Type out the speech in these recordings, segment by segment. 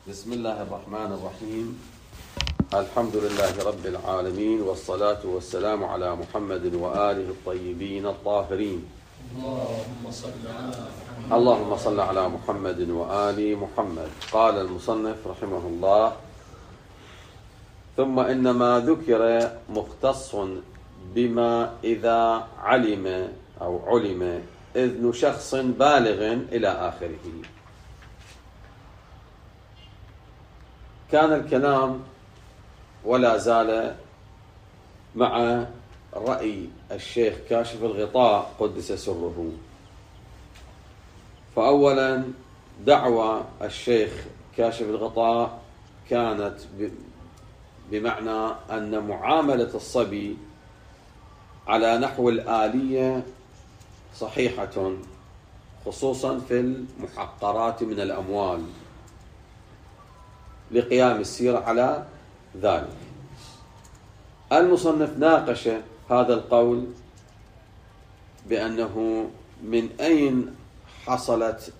بسم الله الرحمن الرحيم. الحمد لله رب العالمين، والصلاة والسلام على محمد وآله الطيبين الطاهرين. اللهم صل على محمد وآل محمد. قال المصنف رحمه الله: ثم إنما ذكر مختص بما إذا علم أو علم إذن شخص بالغ إلى آخره. كان الكلام ولا زال مع رأي الشيخ كاشف الغطاء قدس سره. فأولا دعوى الشيخ كاشف الغطاء كانت بمعنى أن معاملة الصبي على نحو الآلية صحيحة، خصوصا في المحقرات من الأموال، لقيام السيرة على ذلك. المصنف ناقش هذا القول بأنه من أين حصلت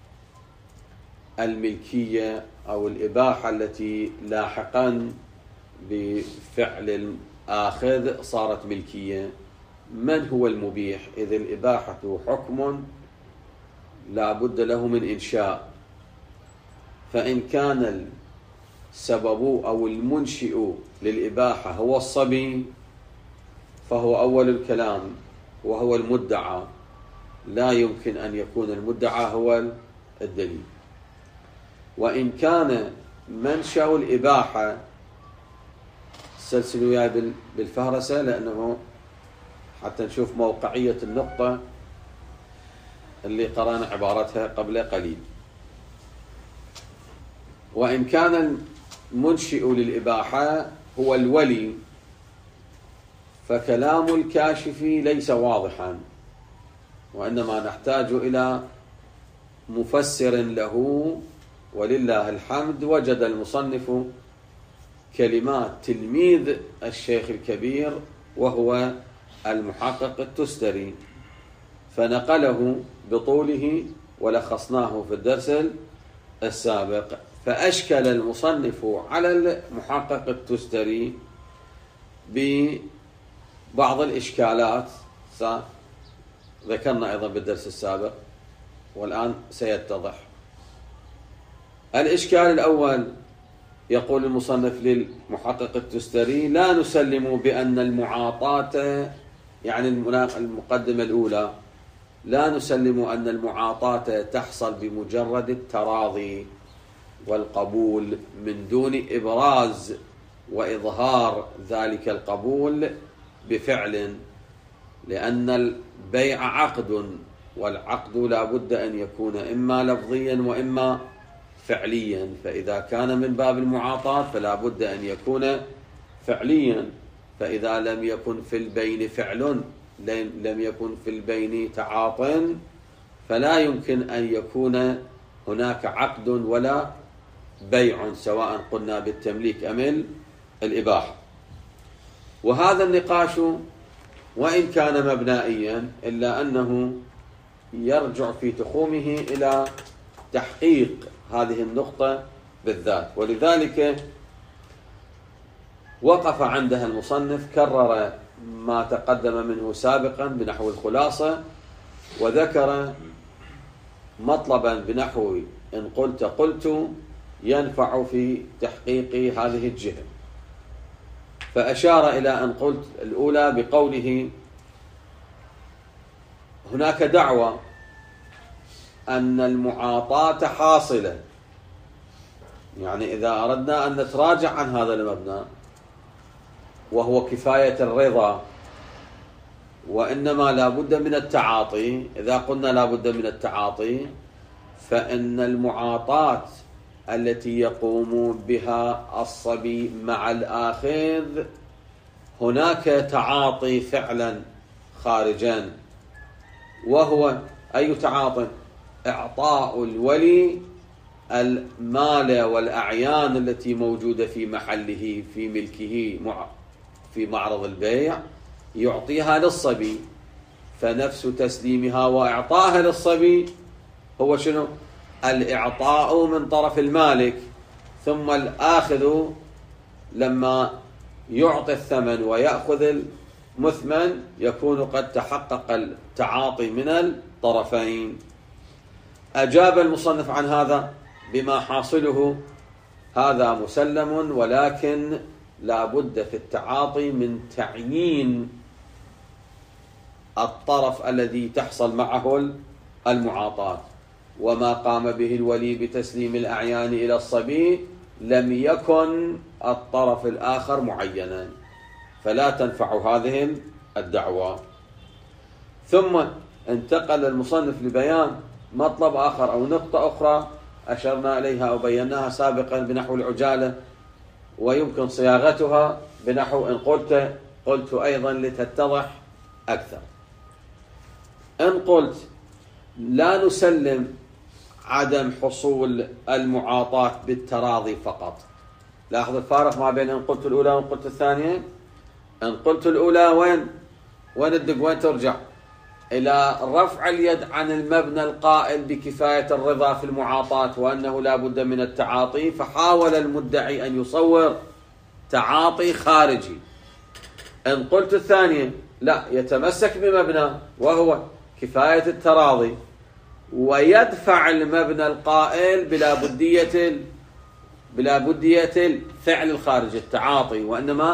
الملكية أو الإباحة التي لاحقا بفعل الآخذ صارت ملكية. من هو المبيح؟ إذ الإباحة حكم لا بد له من إنشاء، فإن كان السبب أو المنشئ للإباحة هو الصبي فهو أول الكلام وهو المدعى، لا يمكن أن يكون المدعى هو الدليل. وإن كان منشأ الإباحة، سلسلوا وياي بالفهرسة لأنه حتى نشوف موقعية النقطة اللي قرأنا عبارتها قبل قليل. وإن كان المنشئ للإباحة هو الولي، فكلام الكاشف ليس واضحا، وإنما نحتاج إلى مفسر له. ولله الحمد وجد المصنف كلمات تلميذ الشيخ الكبير وهو المحقق التستري، فنقله بطوله ولخصناه في الدرس السابق. فأشكل المصنف على المحقق التستري ببعض الإشكالات ذكرنا أيضا بالدرس السابق، والآن سيتضح. الإشكال الأول، يقول المصنف للمحقق التستري: لا نسلم بأن المعاطاة، يعني المقدمة الأولى، لا نسلم أن المعاطاة تحصل بمجرد التراضي والقبول من دون إبراز وإظهار ذلك القبول بفعل، لأن البيع عقد، والعقد لا بد أن يكون إما لفظيا وإما فعليا. فإذا كان من باب المعاطاة فلا بد أن يكون فعليا، فإذا لم يكن في البين فعل، لم يكن في البين تعاط، فلا يمكن أن يكون هناك عقد ولا بيع، سواء قلنا بالتمليك أم الإباحة. وهذا النقاش وإن كان مبنائيا إلا أنه يرجع في تخومه إلى تحقيق هذه النقطة بالذات، ولذلك وقف عندها المصنف، كرر ما تقدم منه سابقا بنحو الخلاصة، وذكر مطلبا بنحو إن قلت قلت ينفع في تحقيق هذه الجهة. فأشار إلى أن قلت الأولى بقوله: هناك دعوة أن المعاطاة حاصلة، يعني إذا أردنا أن نتراجع عن هذا المبنى وهو كفاية الرضا، وإنما لا بد من التعاطي. إذا قلنا لا بد من التعاطي، فإن المعاطاة التي يقوم بها الصبي مع الآخذ هناك تعاطي فعلا خارجا، وهو أي تعاطي؟ إعطاء الولي المال والأعيان التي موجودة في محله في ملكه في معرض البيع، يعطيها للصبي، فنفس تسليمها وإعطائها للصبي هو شنو؟ الإعطاء من طرف المالك. ثم الآخذ لما يعطي الثمن ويأخذ المثمن يكون قد تحقق التعاطي من الطرفين. أجاب المصنف عن هذا بما حاصله هذا مسلم، ولكن لا بد في التعاطي من تعيين الطرف الذي تحصل معه المعاطاة، وما قام به الولي بتسليم الأعيان إلى الصبي لم يكن الطرف الآخر معينا، فلا تنفع هذه الدعوة. ثم انتقل المصنف لبيان مطلب آخر أو نقطة أخرى أشرنا إليها أو بيناها سابقا بنحو العجالة، ويمكن صياغتها بنحو إن قلت أيضا لتتضح أكثر. إن قلت لا نسلم عدم حصول المعاطاة بالتراضي فقط، لاحظ الفارق ما بين إن قلت الأولى وإن قلت الثانية. إن قلت الأولى وين ترجع إلى رفع اليد عن المبنى القائل بكفاية الرضا في المعاطاة وأنه لا بد من التعاطي، فحاول المدعي أن يصور تعاطي خارجي. إن قلت الثانية لا، يتمسك بمبنى وهو كفاية التراضي، ويدفع المبنى القائل بلا بدية الفعل الخارجي التعاطي،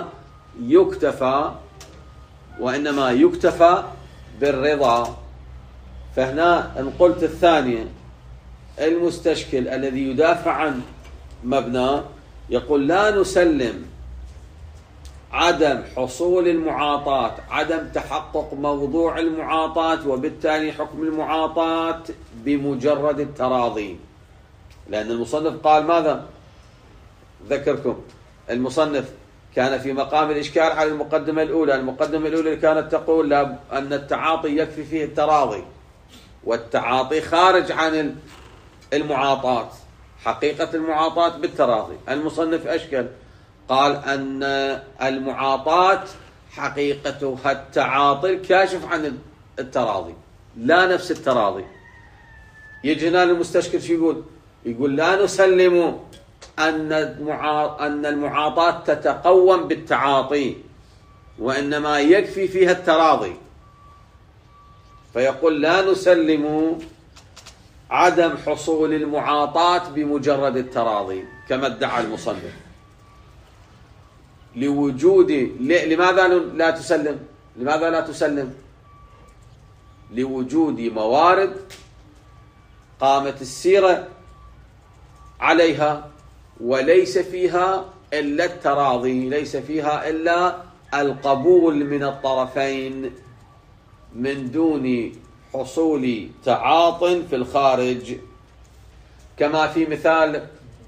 وإنما يكتفى بالرضا. فهنا إن قلت الثانية المستشكل الذي يدافع عن مبنى يقول لا نسلم عدم حصول المعاطاة، عدم تحقق موضوع المعاطاة وبالتالي حكم المعاطاة بمجرد التراضي، لأن المصنف قال ماذا؟ ذكركم المصنف كان في مقام الإشكال على المقدمة الأولى كانت تقول أن التعاطي يكفي فيه التراضي، والتعاطي خارج عن المعاطاة، حقيقة المعاطاة بالتراضي. المصنف أشكل قال أن المعاطاة حقيقتها التعاطي الكاشف عن التراضي، لا نفس التراضي. يجي هنا المستشكل شو يقول لا نسلم أن المعاطاة تتقوم بالتعاطي وإنما يكفي فيها التراضي، فيقول لا نسلم عدم حصول المعاطاة بمجرد التراضي كما ادعى المصنف. لماذا لا تسلم؟ لوجود موارد قامت السيرة عليها وليس فيها إلا التراضي، ليس فيها إلا القبول من الطرفين من دون حصول تعاط في الخارج، كما في مثال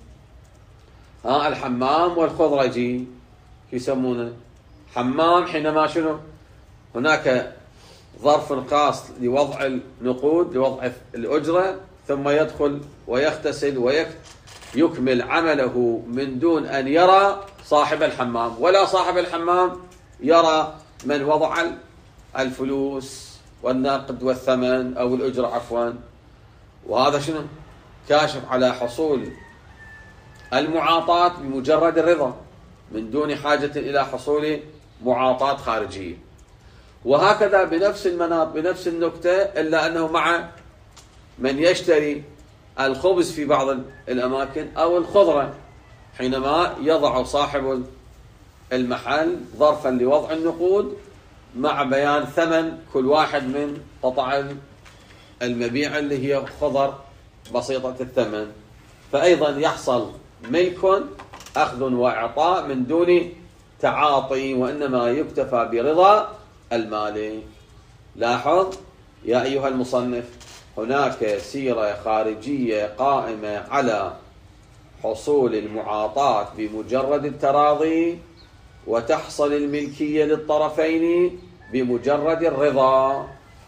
الحمام والخضرجي يسمونه حمام حينما هناك ظرف خاص لوضع النقود لوضع الأجرة، ثم يدخل ويغتسل ويكمل عمله من دون أن يرى صاحب الحمام، ولا صاحب الحمام يرى من وضع الفلوس والنقد والثمن أو الأجرة عفوا. وهذا كاشف على حصول المعاطاة بمجرد الرضا من دون حاجة إلى حصول معاطاة خارجية. وهكذا بنفس المناط بنفس النكتة، إلا أنه مع من يشتري الخبز في بعض الأماكن أو الخضرة، حينما يضع صاحب المحل ظرفا لوضع النقود مع بيان ثمن كل واحد من قطع المبيع اللي هي خضر بسيطة الثمن، فأيضا يحصل ملك أخذ وإعطاء من دون تعاطي، وإنما يكتفى برضا المالك. لاحظ يا أيها المصنف هناك سيرة خارجية قائمة على حصول المعاطاة بمجرد التراضي، وتحصل الملكية للطرفين بمجرد الرضا.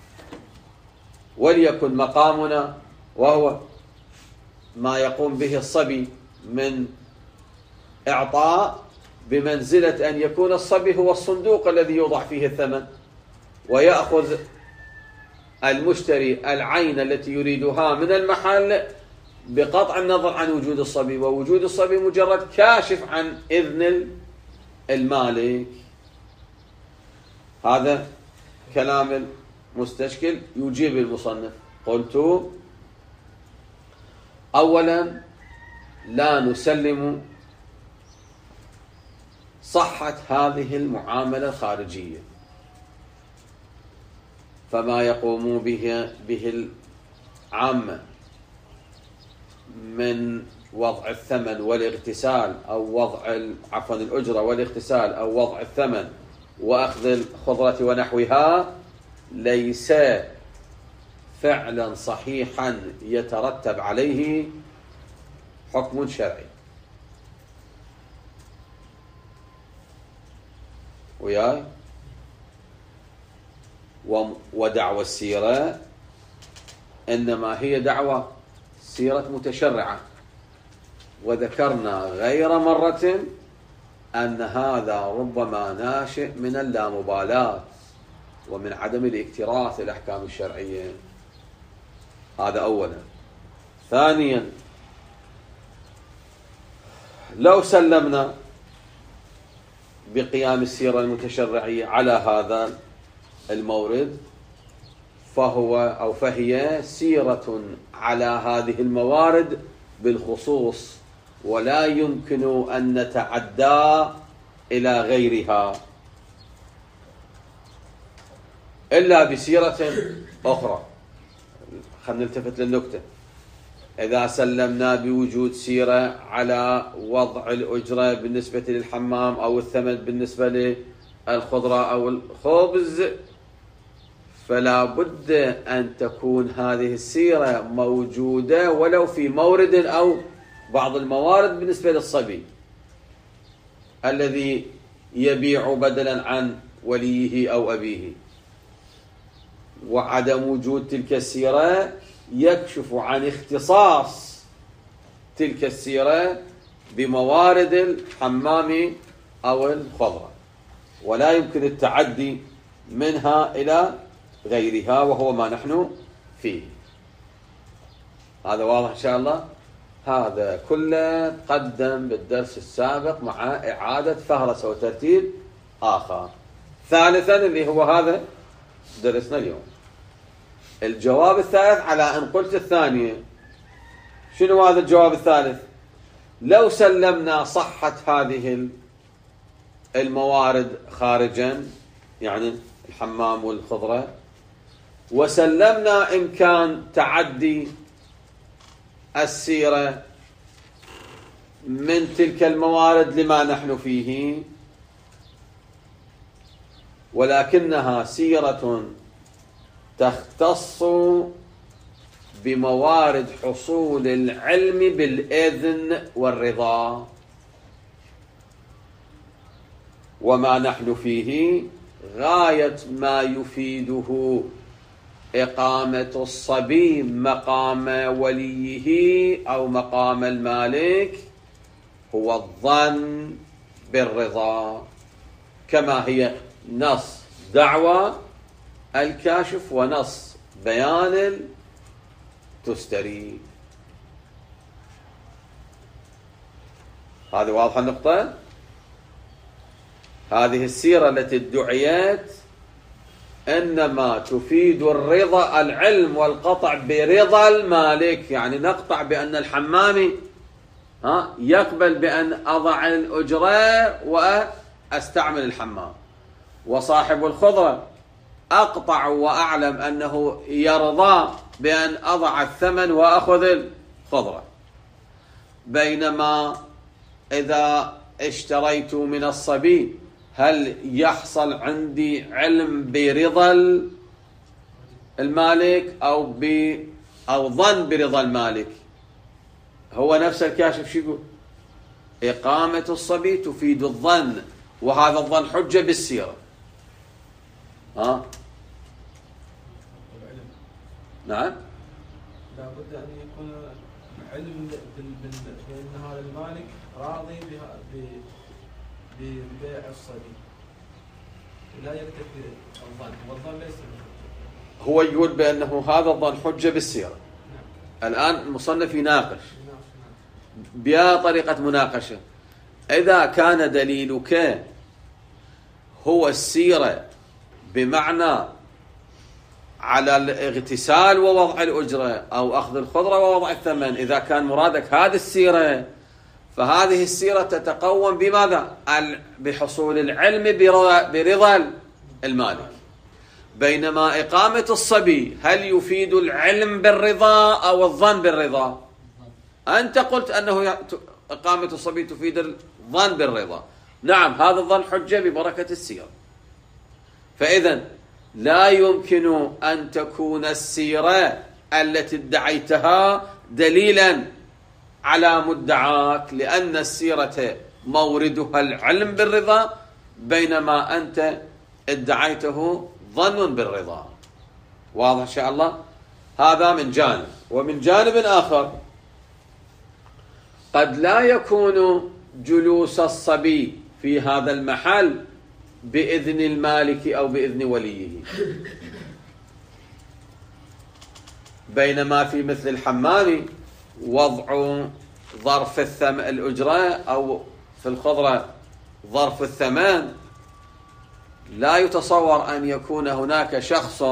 وليكن مقامنا وهو ما يقوم به الصبي من إعطاء بمنزلة أن يكون الصبي هو الصندوق الذي يوضع فيه الثمن، ويأخذ المشتري العين التي يريدها من المحل بقطع النظر عن وجود الصبي، ووجود الصبي مجرد كاشف عن إذن المالك. هذا كلام المستشكل. يجيب المصنف: قلت: أولا لا نسلم صحة هذه المعاملة الخارجية، فما يقوم به العامة من وضع الثمن والاغتسال، أو وضع الأجرة والاغتسال، أو وضع الثمن وأخذ الخضرة ونحوها، ليس فعلا صحيحا يترتب عليه حكم شرعي. وياي؟ ودعوى السيرة إنما هي دعوى سيرة متشرعة، وذكرنا غير مرة أن هذا ربما ناشئ من اللامبالاة ومن عدم الاكتراث الأحكام الشرعية. هذا أولا. ثانيا، لو سلمنا بقيام السيرة المتشرعية على هذا المورد، فهي سيرة على هذه الموارد بالخصوص، ولا يمكن أن نتعدى إلى غيرها إلا بسيرة أخرى. خلينا نلتفت للنكتة: إذا سلمنا بوجود سيرة على وضع الأجرة بالنسبة للحمام، أو الثمن بالنسبة للخضرة أو الخبز، فلا بد أن تكون هذه السيرة موجودة ولو في مورد أو بعض الموارد بالنسبة للصبي الذي يبيع بدلا عن وليه أو أبيه. وعدم وجود تلك السيرة يكشف عن اختصاص تلك السيرة بموارد الحمام أو الخضرة، ولا يمكن التعدي منها إلى غيرها، وهو ما نحن فيه. هذا واضح إن شاء الله. هذا كله قدم بالدرس السابق مع إعادة فهرسة وترتيب آخر. ثالثا، اللي هو هذا درسنا اليوم، الجواب الثالث على أن قلت الثانية. شنو هذا الجواب الثالث؟ لو سلمنا صحة هذه الموارد خارجا، يعني الحمام والخضرة، وسلمنا إمكان تعدي السيرة من تلك الموارد لما نحن فيه، ولكنها سيرة تختص بموارد حصول العلم بالإذن والرضا، وما نحن فيه غاية ما يفيده إقامة الصبي مقام وليه أو مقام المالك هو الظن بالرضا، كما هي نص دعوى الكاشف ونص بيان التستري. هذه واضحة النقطة. هذه السيرة التي ادعيت إنما تفيد الرضا، العلم والقطع برضا المالك، يعني نقطع بأن الحمامي يقبل بأن أضع الأجرة وأستعمل الحمام، وصاحب الخضرة أقطع وأعلم أنه يرضى بأن أضع الثمن وأخذ الخضرة. بينما إذا اشتريت من الصبي، هل يحصل عندي علم برضا المالك أو ظن برضا المالك؟ هو نفس الكاشف شو يقول؟ إقامة الصبي تفيد الظن، وهذا الظن حجة بالسيرة. نعم، لابد أن يكون علم بأن هذا المالك راضي ببيع الصبي، لا يكتفي الظن، والظن ليس هو يقول بأنه هذا الظن حجة بالسيرة. الآن المصنف يناقش بطريقة مناقشة. إذا كان دليلك هو السيرة بمعنى على الاغتسال ووضع الأجرة أو أخذ الخضرة ووضع الثمن، إذا كان مرادك هذه السيرة، فهذه السيرة تتقوم بماذا؟ بحصول العلم برضا المالك. بينما إقامة الصبي هل يفيد العلم بالرضا أو الظن بالرضا؟ أنت قلت أنه إقامة الصبي تفيد الظن بالرضا. نعم، هذا الظن حجة ببركة السيرة. فإذا لا يمكن أن تكون السيرة التي ادعيتها دليلا على مدعاك، لأن السيرة موردها العلم بالرضا، بينما أنت ادعيته ظن بالرضا. واضح إن شاء الله؟ هذا من جانب. ومن جانب آخر قد لا يكون جلوس الصبي في هذا المحل بإذن المالك أو بإذن وليه، بينما في مثل الحمام وضع ظرف الأجرة أو في الخضرة ظرف الثمن، لا يتصور أن يكون هناك شخص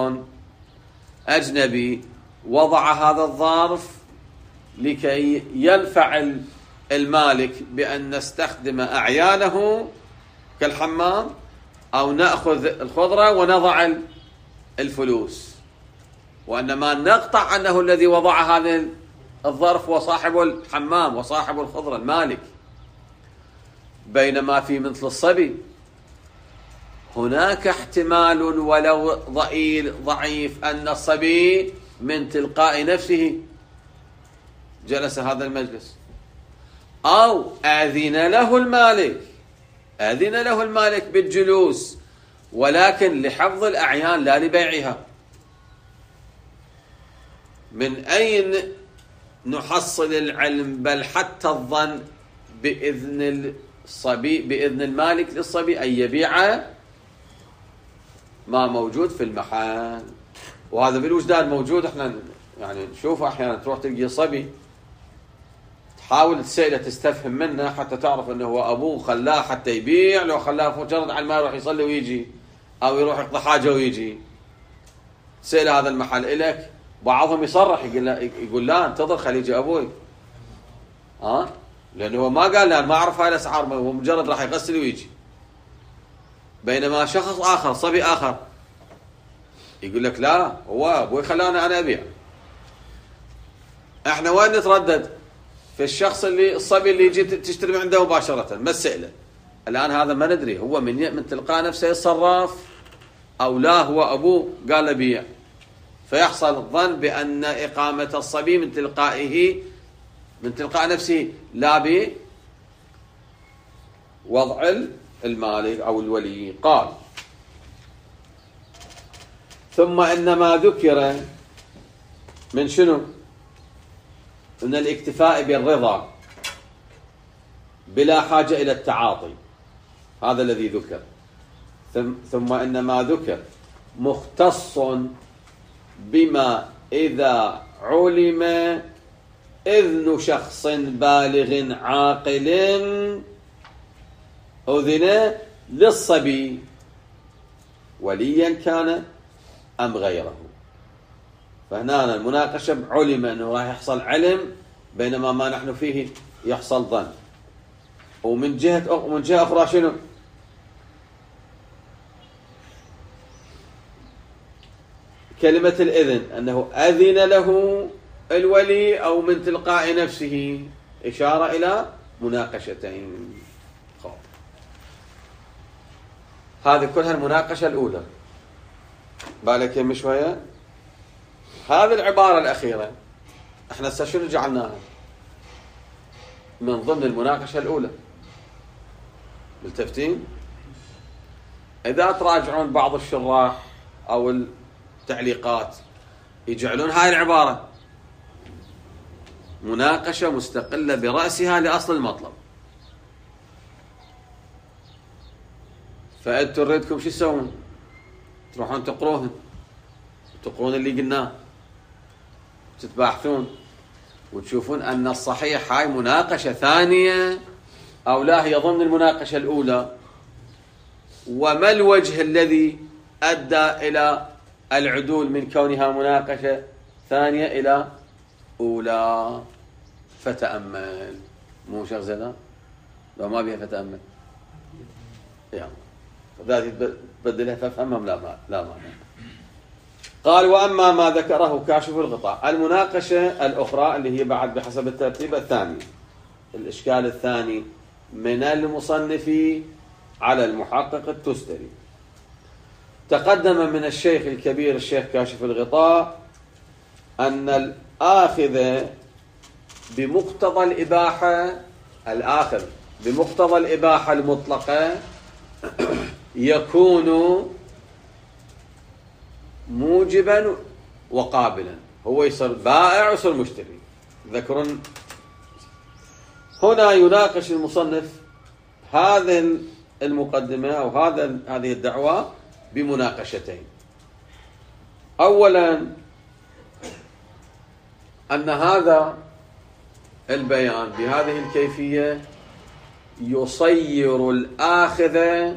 أجنبي وضع هذا الظرف لكي ينفع المالك بأن نستخدم أعيانه كالحمام، أو نأخذ الخضرة ونضع الفلوس، وإنما نقطع أنه الذي وضع هذا الظرف وصاحب الحمام وصاحب الخضرة المالك. بينما في مثل الصبي هناك احتمال ولو ضعيف أن الصبي من تلقاء نفسه جلس هذا المجلس، أو أذن له المالك بالجلوس، ولكن لحفظ الأعيان لا لبيعها. من أين نحصل العلم بل حتى الظن بإذن المالك للصبي أن يبيع ما موجود في المحل؟ وهذا بالوجدان موجود. احنا يعني نشوفه أحيانا، تروح تلقي صبي تحاول تسأله تستفهم منه حتى تعرف أنه هو أبوه خلاه حتى يبيع، لو خلاه مجرد على ما يروح يصلي ويجي أو يروح يقضي حاجة ويجي. تسأله هذا المحل إلك؟ بعضهم يصرح يقول لا انتظر خلي يجي أبوي، لأنه هو ما قال لا ما أعرف هاي الأسعار، هو مجرد راح يغسل ويجي. بينما شخص آخر، صبي آخر، يقول لك لا هو أبوي خلاني أنا أبيع. احنا وين نتردد؟ في الشخص الصبي اللي يجي تشتري من عنده مباشرة، ما السئلة. الآن هذا ما ندري هو من تلقاء نفسه يتصرف أو لا هو أبوه قال له بيع، فيحصل الظن بأن إقامة الصبي من تلقاء نفسه لا بوضع المالك أو الولي. قال ثم إنما ذكر من شنو؟ من الاكتفاء بالرضا بلا حاجة إلى التعاطي، هذا الذي ذكر. ثم إنما ذكر مختص بما إذا علم إذن شخص بالغ عاقل أذن للصبي وليا كان أم غيره. فهنا المناقشة علم أنه راح يحصل علم، بينما ما نحن فيه يحصل ظن. ومن جهة أخرى شنو؟ كلمة الإذن أنه أذن له الولي أو من تلقاء نفسه، إشارة إلى مناقشتين. هذه كلها المناقشة الأولى. بالك يم شوية. هذه العبارة الأخيرة احنا شنو جعلناها؟ من ضمن المناقشة الأولى. ملتفتين؟ إذا تراجعون بعض الشراح أو التعليقات يجعلون هاي العبارة مناقشة مستقلة برأسها لأصل المطلب. فأنتوا نريدكم شو تسوون؟ تروحون تقرون اللي قلناه، تتباحثون وتشوفون أن الصحيح هاي مناقشة ثانية أو لا هي ضمن المناقشة الأولى، وما الوجه الذي أدى إلى العدول من كونها مناقشة ثانية إلى أولى. فتأمل. مو شيخ زيدان لو ما بيها فتأمل يعني ذاتي تبدلها فافهمهم لا معنى. قال وأما ما ذكره كاشف الغطاء. المناقشة الأخرى اللي هي بعد بحسب الترتيب الثاني، الإشكال الثاني من المصنف على المحقق التستري. تقدم من الشيخ الكبير الشيخ كاشف الغطاء أن الآخذ بمقتضى الإباحة المطلقة يكون موجبا وقابلا، هو يصير بائع ويصير مشتري. ذكرون هنا يناقش المصنف هذه المقدمة أو هذه الدعوة بمناقشتين. أولا أن هذا البيان بهذه الكيفية يصير الآخذ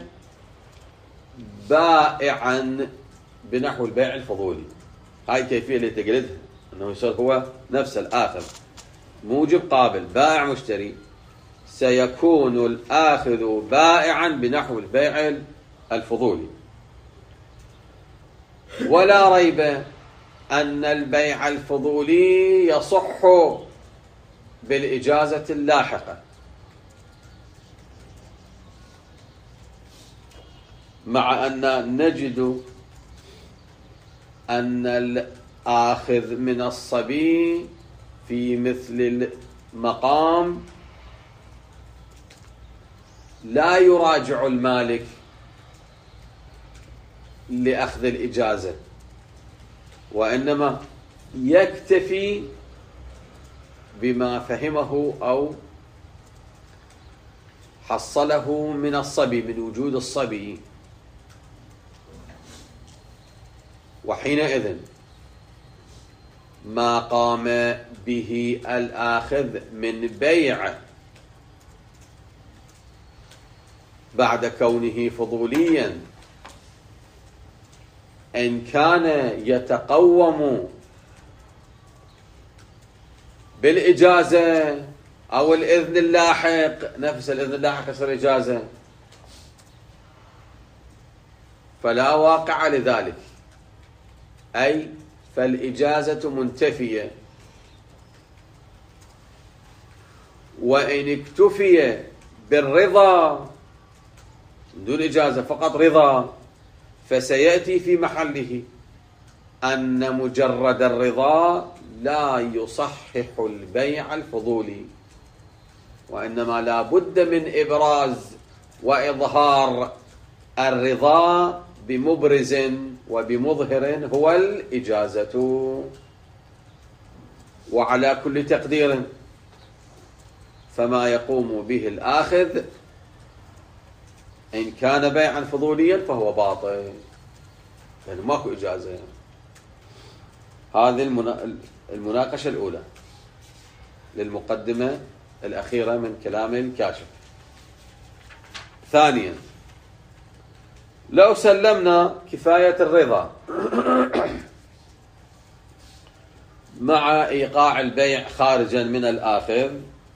بائعا بنحو البيع الفضولي. هاي الكيفية اللي تقلدها أنه يصير هو نفس الآخذ موجب قابل بائع مشتري، سيكون الآخذ بائعا بنحو البيع الفضولي. ولا ريب أن البيع الفضولي يصح بالإجازة اللاحقة، مع أن نجد أن الآخذ من الصبي في مثل المقام لا يراجع المالك لأخذ الإجازة، وإنما يكتفي بما فهمه أو حصله من الصبي، من وجود الصبي. وحينئذ ما قام به الآخذ من بيع بعد كونه فضوليا إن كان يتقوم بالإجازة أو الإذن اللاحق، نفس الإذن اللاحق يصير إجازة، فلا واقع لذلك، أي فالإجازة منتفية. وإن اكتفي بالرضا دون إجازة فقط رضا، فسيأتي في محله أن مجرد الرضا لا يصحح البيع الفضولي، وإنما لا بد من إبراز وإظهار الرضا بمبرز وبمظهر هو الإجازة. وعلى كل تقدير فما يقوم به الآخذ إن كان بيعا فضوليا فهو باطل، يعني ماكو إجازة. هذه المناقشة الأولى للمقدمة الأخيرة من كلام الكاشف. ثانيا، لو سلمنا كفاية الرضا مع إيقاع البيع خارجا من الآخذ،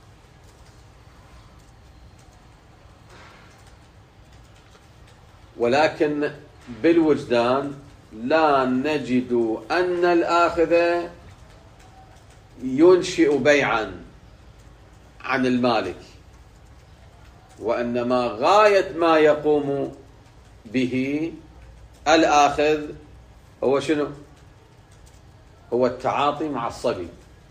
ولكن بالوجدان لا نجد أن الآخذ ينشئ بيعا عن المالك، وإنما غاية ما يقوم به الآخذ هو شنو؟ هو التعاطي مع الصبي.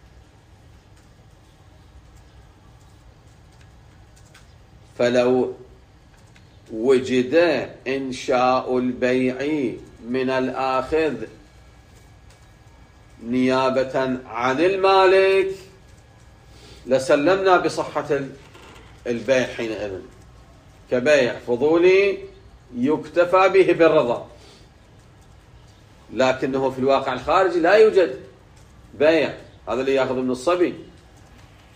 فلو وجد إنشاء البيع من الآخذ نيابة عن المالك لسلمنا بصحة البيع حينئذ كبيع فضولي يكتفى به بالرضا، لكنه في الواقع الخارجي لا يوجد بيع. هذا اللي يأخذ من الصبي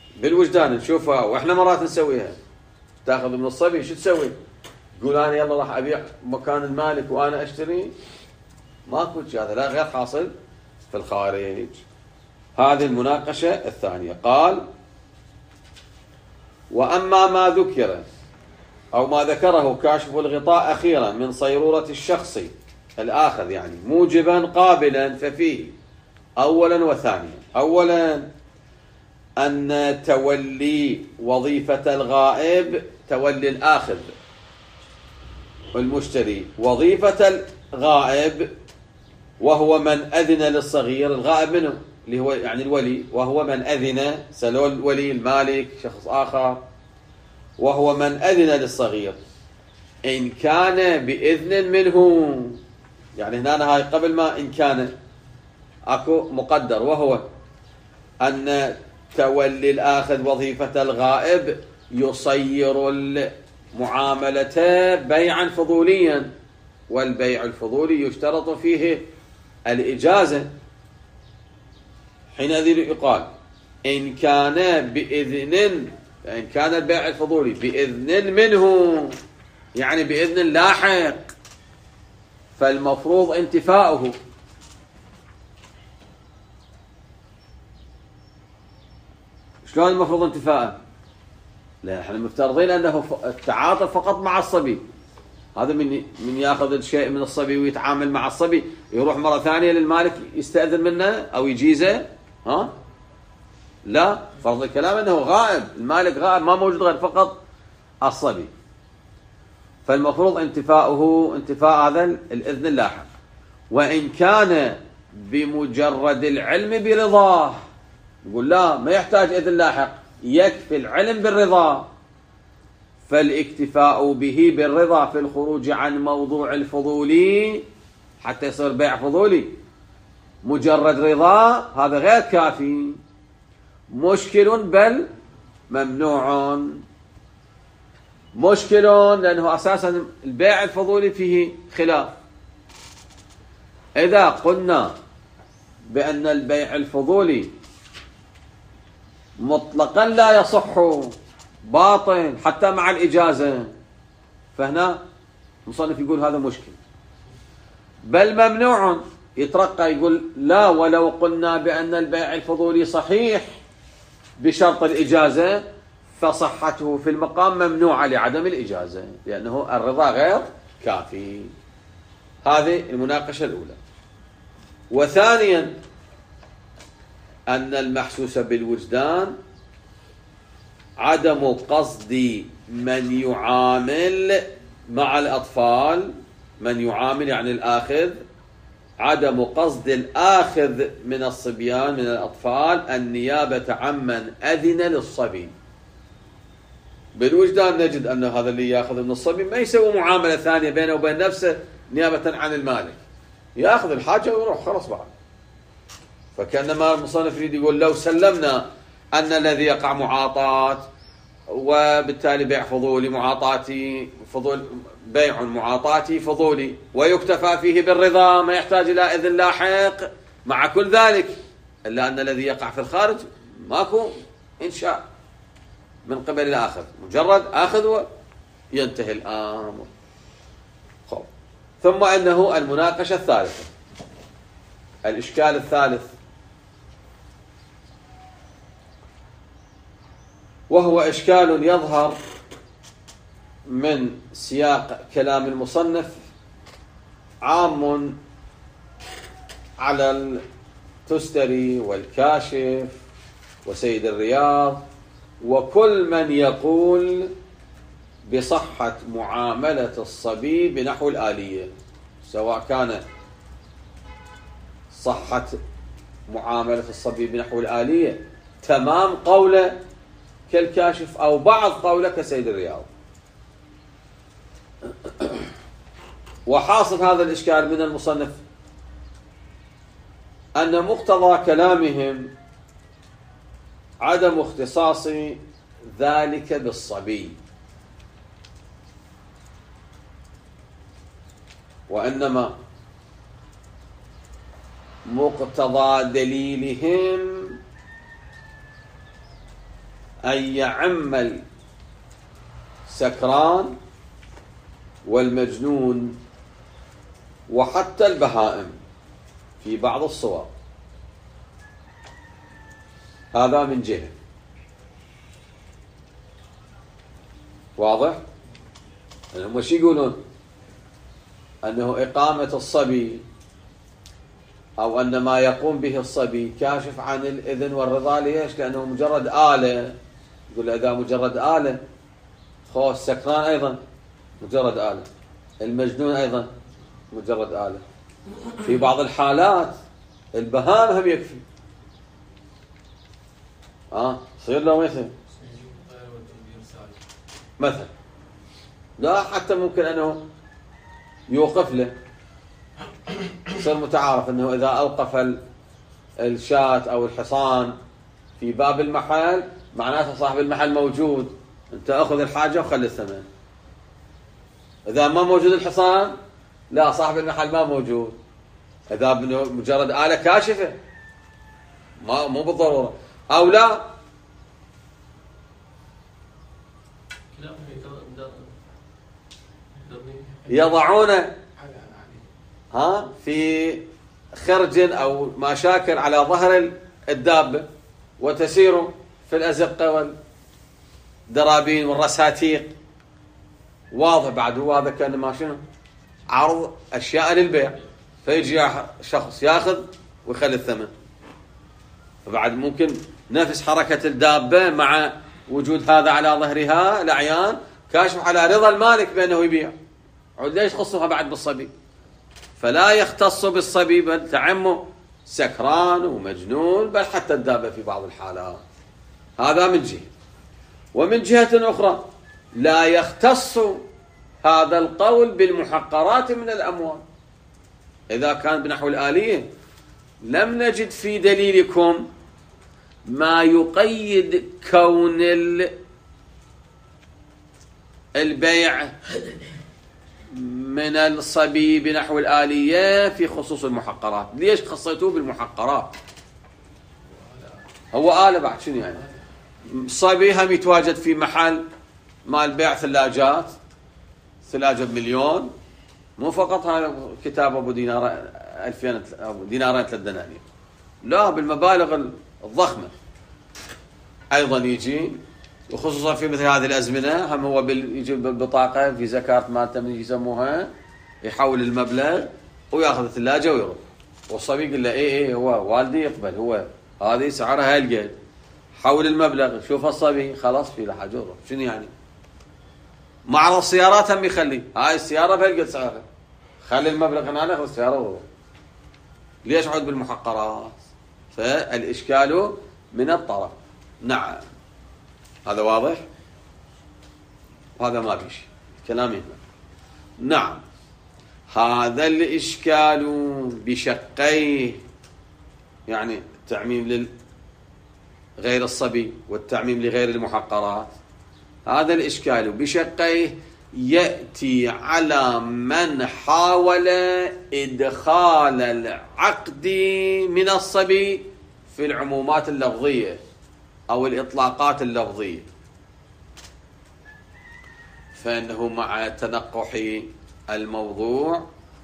بالوجدان نشوفها، واحنا مرات نسويها. تاخذ من الصبي شو تسوي؟ تقول انا يلا راح ابيع مكان المالك وانا اشتري. ماكو هذا، لا، غير حاصل في الخارج. هذه المناقشة الثانية. قال: وأما ما ذكر أو ما ذكره كاشف الغطاء أخيرا من صيرورة الشخص الآخذ، يعني موجبا قابلا، ففيه أولا وثانيا. أولا أن تولي وظيفة الغائب، تولي الآخذ والمشتري وظيفة الغائب، وهو من أذن للصغير. الغائب منه اللي هو يعني الولي، وهو من أذن، سلو الولي المالك شخص آخر، وهو من أذن للصغير إن كان بإذن منه. يعني هنا هاي قبل ما إن كان أكو مقدر، وهو أن تولي الآخذ وظيفة الغائب يصير المعاملة بيعا فضوليا، والبيع الفضولي يشترط فيه الإجازة. حينئذ يقال إن كان بإذن، إن كان البيع الفضولي بإذن منه، يعني بإذن لاحق، فالمفروض انتفاؤه. شلون المفروض انتفاءه؟ لا، احنا مفترضين أنه التعاطف فقط مع الصبي. هذا من ياخذ الشيء من الصبي ويتعامل مع الصبي، يروح مرة ثانية للمالك يستأذن منه أو يجيزه؟ لا، فرض الكلام أنه غائب، المالك غائب، ما موجود غير فقط الصبي، فالمفروض انتفاؤه انتفاء هذا الإذن اللاحق. وإن كان بمجرد العلم برضاه، يقول لا، ما يحتاج إذن لاحق، يكفي العلم بالرضا، فالاكتفاء به بالرضا في الخروج عن موضوع الفضولي حتى يصير بيع فضولي. مجرد رضا هذا غير كافي، مشكل بل ممنوع. مشكل لأنه أساسا البيع الفضولي فيه خلاف. إذا قلنا بأن البيع الفضولي مطلقا لا يصح، باطل حتى مع الإجازة، فهنا مصنف يقول هذا مشكل. بل ممنوع، يترقى يقول لا، ولو قلنا بأن البيع الفضولي صحيح بشرط الإجازة، فصحته في المقام ممنوعة لعدم الإجازة، لأنه الرضا غير كافي. هذه المناقشة الأولى. وثانيا أن المحسوس بالوجدان عدم قصد من يعامل مع الأطفال، من يعامل يعني الآخذ، عدم قصد الآخذ من الصبيان من الأطفال النيابة عمن أذن للصبي. بالوجدان نجد أن هذا اللي يأخذ من الصبي ما يسوي معاملة ثانية بينه وبين نفسه نيابة عن المالك، يأخذ الحاجة ويروح خلاص بعد. فكأنما المصنف يريد يقول لو سلمنا أن الذي يقع معاطاة، وبالتالي بيع فضولي معاطاتي فضول، بيع معاطاتي فضولي، ويكتفى فيه بالرضا، ما يحتاج إلى إذن لاحق، مع كل ذلك إلا أن الذي يقع في الخارج ماكو إنشاء من قبل الآخذ، مجرد آخذ وينتهي الأمر. ثم أنه المناقشة الثالثة، الإشكال الثالث، وهو إشكال يظهر من سياق كلام المصنف، عام على التستري والكاشف وسيد الرياض وكل من يقول بصحة معاملة الصبي بنحو الآلية، سواء كان صحة معاملة الصبي بنحو الآلية تمام قوله كالكاشف أو بعض قوله كسيد الرياض. وحاصل هذا الإشكال من المصنف أن مقتضى كلامهم عدم اختصاص ذلك بالصبي، وإنما مقتضى دليلهم أن يعم السكران والمجنون وحتى البهائم في بعض الصور. هذا من جهة. واضح؟ هم شو يقولون؟ أنه إقامة الصبي أو أن ما يقوم به الصبي كاشف عن الإذن والرضا. ليش؟ لأنه مجرد آلة. يقول إذا مجرد آلة، خو السكران أيضا مجرد آلة، المجنون أيضا مجرد آلة. في بعض الحالات البهائم هم يكفي. صير له مثلا لا، حتى ممكن أنه يوقف له. صير متعارف أنه إذا أوقف الشاة أو الحصان في باب المحل معناته صاحب المحل موجود، أنت أخذ الحاجة وخلي الثمن. إذا ما موجود الحصان، لا، صاحب المحل ما موجود. إذا مجرد آلة كاشفة مو بالضرورة. أو لا، يضعونه في خرج أو مشاكل على ظهر الدابة وتسير في الأزقة والدرابين والرساتيق. واضح بعد. هو هذا كان ما شنو عرض أشياء للبيع، فيجي شخص ياخذ ويخلي الثمن. فبعد ممكن نفس حركة الدابة مع وجود هذا على ظهرها الأعيان كاشف على رضا المالك بأنه يبيع. ليش خصوها بعد بالصبي؟ فلا يختص بالصبي بل تعمه سكران ومجنون، بل حتى الدابة في بعض الحالات. هذا من جهة. ومن جهة أخرى لا يختص هذا القول بالمحقرات من الأموال. إذا كان بنحو الآلية لم نجد في دليلكم ما يقيد كون البيع من الصبي بنحو الآلية في خصوص المحقرات. ليش خصيتوه بالمحقرات؟ هو آلة بعد شنو يعني؟ صبي هم يتواجد في محل مال بيع ثلاجات، ثلاجة ب1,000,000، مو فقط هذا كتاب أبو دينار 2000 دينارين 3 دنانير، لا، بالمبالغ الضخمة. أيضا يجي وخصوصا في مثل هذه الأزمنة هم هو يجي بالبطاقة في زكاة مالته من يسموها، يحول المبلغ وياخذ الثلاجة ويروح. والصبي يقول له إيه هو والدي يقبل، هو هذه سعرها هالقد، حول المبلغ. شوف الصبي خلاص في له حاجة وروح. شنو يعني؟ معرض السيارات هم يخلي هاي السيارة بهالقد سعرها، خلي المبلغ هنا ناخذ السيارة وروح. ليش عود بالمحقرات؟ فالإشكال من الطرف. نعم، هذا واضح، وهذا ما فيش كلام هنا. نعم، هذا الإشكال بشقيه، يعني التعميم لغير الصبي والتعميم لغير المحقرات. هذا الإشكال بشقيه يأتي على من حاول إدخال العقد من الصبي في العمومات اللفظية أو الإطلاقات اللفظية، فإنه مع تنقح الموضوع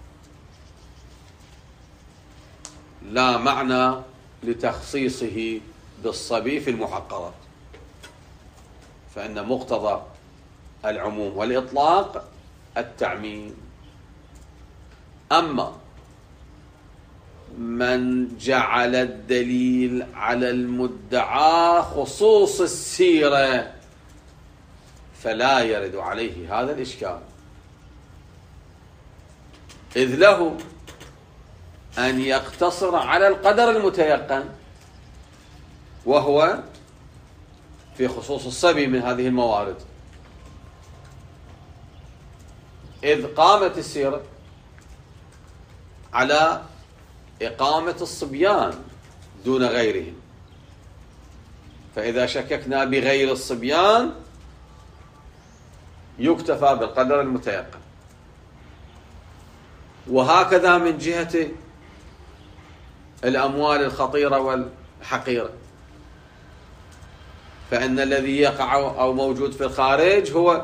لا معنى لتخصيصه بالصبي في المحقرات، فإن مقتضى العموم والإطلاق التعميم. أما من جعل الدليل على المدعى خصوص السيرة فلا يرد عليه هذا الإشكال، إذ له أن يقتصر على القدر المتيقن، وهو في خصوص الصبي من هذه الموارد، إذ قامت السيرة على إقامة الصبيان دون غيرهم، فإذا شككنا بغير الصبيان يكتفى بالقدر المتيقن. وهكذا من جهة الأموال الخطيرة والحقيرة، فإن الذي يقع أو موجود في الخارج هو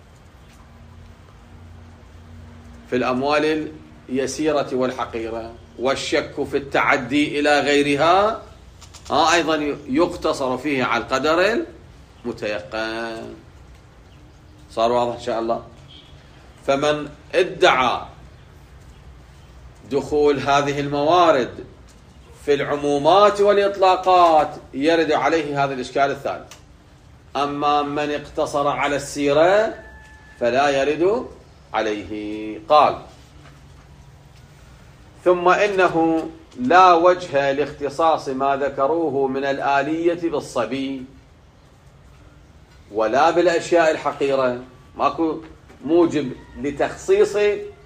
في الأموال اليسيرة والحقيرة، والشك في التعدي إلى غيرها أيضا يقتصر فيه على القدر المتيقن. صار واضح إن شاء الله؟ فمن ادعى دخول هذه الموارد في العمومات والإطلاقات يرد عليه هذا الإشكال الثالث. أما من اقتصر على السيرة فلا يرد عليه. قال: ثم إنه لا وجه لاختصاص ما ذكروه من الآلية بالصبي ولا بالأشياء الحقيرة. ماكو موجب لتخصيص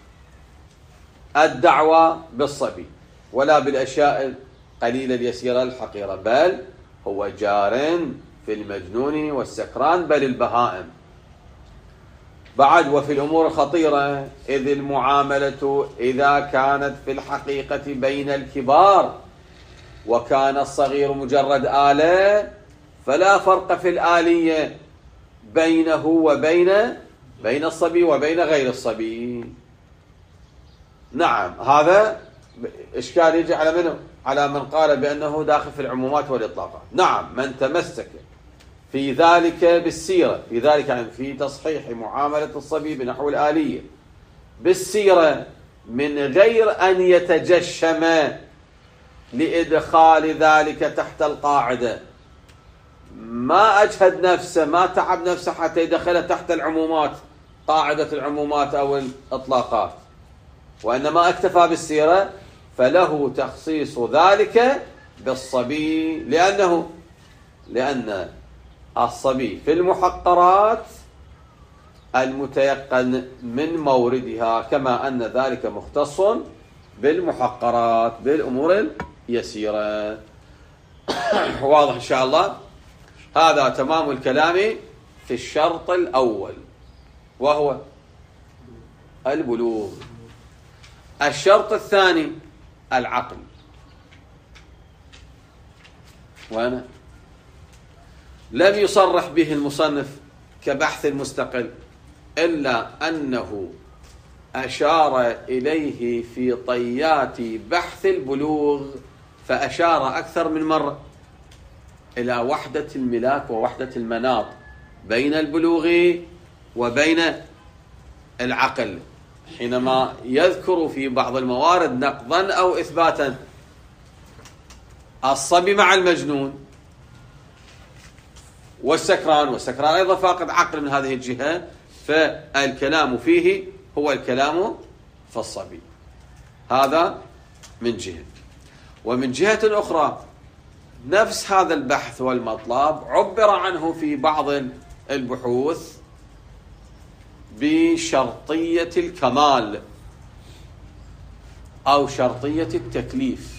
الدعوة بالصبي ولا بالأشياء القليلة اليسيرة الحقيرة، بل هو جار في المجنون والسكران بل البهائم. بعد: وفي الأمور الخطيرة، إذ المعاملة إذا كانت في الحقيقة بين الكبار وكان الصغير مجرد آلة فلا فرق في الآلية بينه بين الصبي وبين غير الصبي. نعم، هذا إشكال يجي على منه؟ على من قال بأنه داخل في العمومات والإطلاقات. نعم، من تمسك في ذلك بالسيرة، في ذلك يعني في تصحيح معاملة الصبي بنحو الآلية بالسيرة من غير أن يتجشم لإدخال ذلك تحت القاعدة، ما أجهد نفسه، ما تعب نفسه حتى يدخله تحت العمومات، قاعدة العمومات أو الإطلاقات، وإنما اكتفى بالسيرة، فله تخصيص ذلك بالصبي، لأن الصبي في المحقرات المتيقن من موردها، كما أن ذلك مختص بالمحقرات بالأمور اليسيرة. واضح إن شاء الله؟ هذا تمام الكلام في الشرط الأول وهو البلوغ. الشرط الثاني العقل، وأنا لم يصرح به المصنف كبحث مستقل، إلا أنه أشار إليه في طيات بحث البلوغ، فأشار أكثر من مرة إلى وحدة الملاك ووحدة المناط بين البلوغ وبين العقل، حينما يذكر في بعض الموارد نقضا أو إثباتا الصبي مع المجنون والسكران أيضا فاقد عقل من هذه الجهة، فالكلام فيه هو الكلام في الصبي. هذا من جهة. ومن جهة أخرى نفس هذا البحث والمطلب عبر عنه في بعض البحوث بشرطية الكمال أو شرطية التكليف،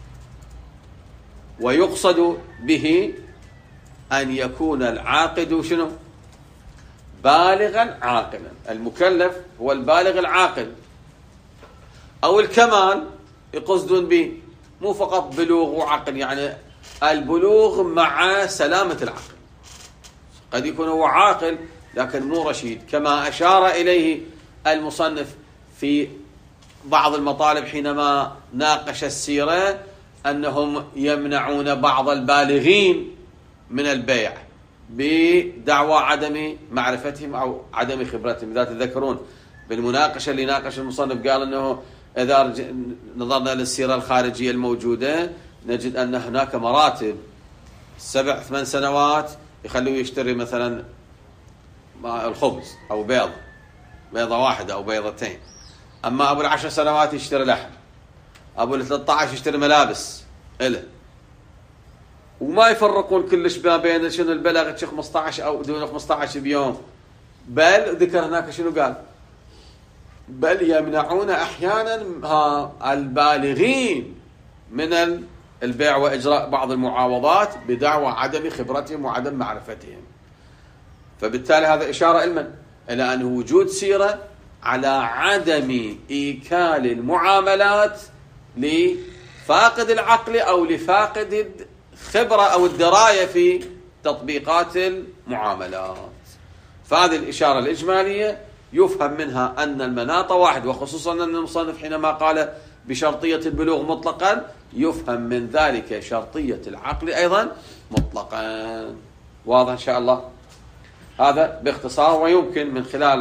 ويقصد به أن يكون العاقد شنو؟ بالغا عاقلا. المكلف هو البالغ العاقل، أو الكمال يقصدون به مو فقط بلوغ وعقل، يعني البلوغ مع سلامة العقل. قد يكون هو عاقل لكن مو رشيد، كما أشار إليه المصنف في بعض المطالب حينما ناقش السيرة، أنهم يمنعون بعض البالغين من البيع بدعوى عدم معرفتهم أو عدم خبرتهم. إذا تذكرون بالمناقشة اللي ناقش المصنف قال أنه إذا نظرنا للسيرة الخارجية الموجودة نجد أن هناك مراتب 7-8 سنوات يخلوه يشتري مثلا الخبز أو بيضة واحدة أو بيضتين، أما أبو 10 سنوات يشتري لحم، أبو 13 يشتري ملابس إله، وما يفرقون كلش ما بين شنو البلغ 15 أو دون 15 بيوم. بل ذكر هناك شنو قال؟ بل يمنعون أحيانا البالغين من البيع وإجراء بعض المعاوضات بدعوى عدم خبرتهم وعدم معرفتهم. فبالتالي هذا إشارة إلى أن وجود سيرة على عدم إيكال المعاملات لفاقد العقل أو لفاقد الخبرة أو الدراية في تطبيقات المعاملات. فهذه الإشارة الإجمالية يفهم منها أن المناط واحد، وخصوصا أن المصنف حينما قال بشرطية البلوغ مطلقا يفهم من ذلك شرطية العقل أيضا مطلقا. واضح إن شاء الله؟ هذا باختصار. ويمكن من خلال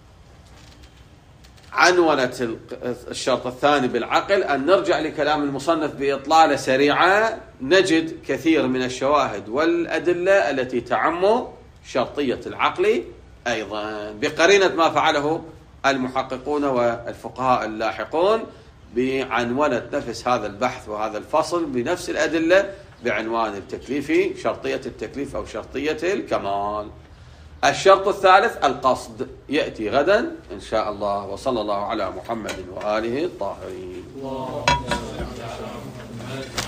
عنونة الشرط الثاني بالعقل أن نرجع لكلام المصنف بإطلالة سريعة، نجد كثير من الشواهد والأدلة التي تعم شرطية العقل أيضا، بقرينة ما فعله المحققون والفقهاء اللاحقون بعنونة نفس هذا البحث وهذا الفصل بنفس الأدلة بعنوان التكليف، شرطية التكليف أو شرطية الكمال. الشرط الثالث القصد يأتي غدا إن شاء الله. وصلى الله على محمد وآله الطاهرين.